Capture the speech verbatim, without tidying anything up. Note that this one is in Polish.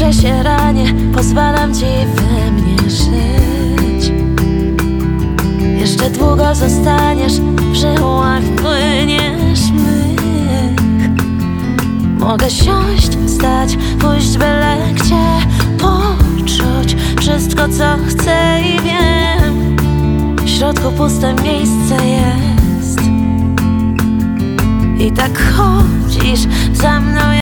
gdzie się ranię, pozwalam ci we mnie żyć. Jeszcze długo zostaniesz, w żyłach płyniesz mych. Mogę siąść, wstać, pójść byle gdzie, poczuć wszystko co chcę i wiem. W środku puste miejsce jest. I tak chodzisz za mną.